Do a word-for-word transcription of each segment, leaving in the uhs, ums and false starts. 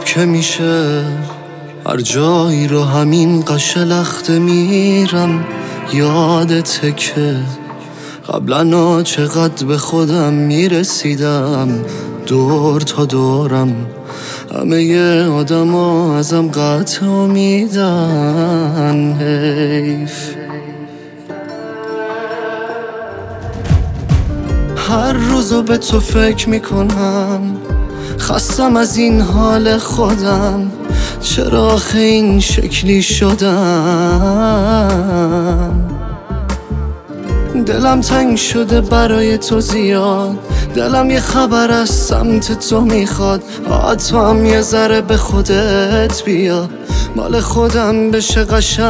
که میشه هر جایی رو همین قشلخته میرم. یادته که قبلا چقدر به خودم میرسیدم، دور تا دورم همه آدم ها ازم قطع امیدن. حیف هر روزو به تو فکر میکنم، خستم از این حال خودم. چرا آخه این شکلی شدم؟ دلم تنگ شده برای تو زیاد، دلم یه خبر از سمت تو میخواد. تو هم یه ذره به خودت بیا، مال خودم بشه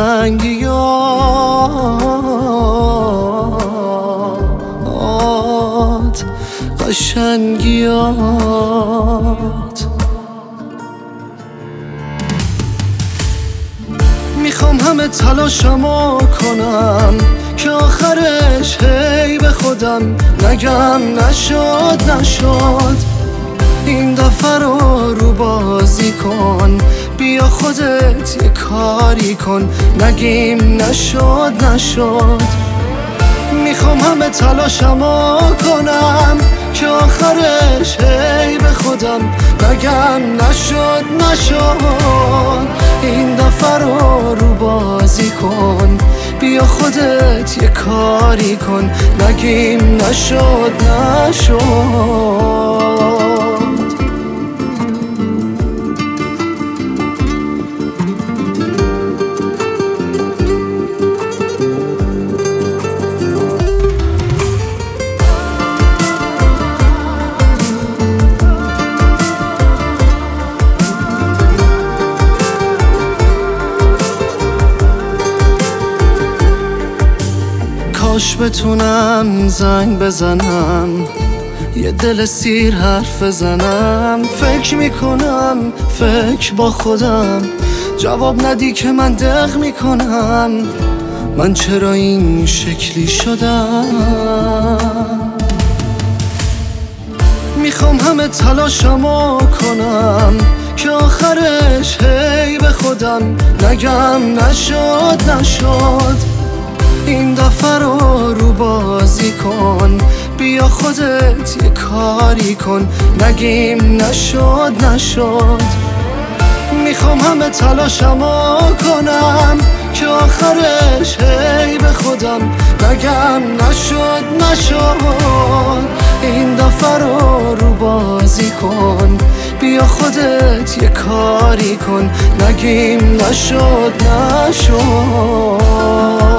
قشنگیات قشنگیات. میخوام همه تلاشمو کنم که آخرش هی به خودم نگم نشد نشد. این دفعه رو رو بازی کن، بیا خودت یه کاری کن، نگیم نشد نشد. میخوام همه تلاشمو کنم که آخرش هی به خودم نگم نشد نشد. این دفعه رو رو بازی کن، بیا خودت یه کاری کن، نگیم نشد نشد. کاش بتونم زنگ بزنم، یه دل سیر حرف بزنم. فکر میکنم فکر با خودم، جواب ندی که من دق میکنم. من چرا این شکلی شدم؟ میخوام همه تلاشمو کنم که آخرش هی به خودم نگم نشد نشد. این دفعه رو رو بازی کن، بیا خودت یه کاری کن، نگیم نشد نشد. میخوام همه تلاشمو کنم که آخرش هی به خودم نگم نشد نشد. این دفعه رو رو بازی کن، بیا خودت یه کاری کن، نگیم نشد نشد.